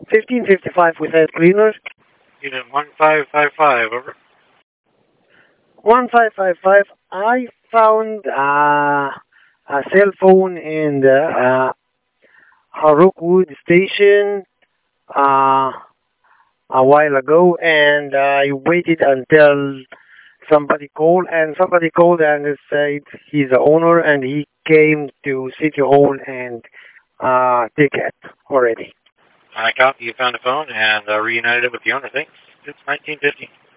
1555 with head cleaner. Unit 1555, over. 1555, I found a cell phone in the Harukwood station uh, a while ago, and I waited until somebody called and said he's the owner, and he came to City Hall and take it already. I copy. You found a phone and reunited it with the owner. Thanks. It's 1950.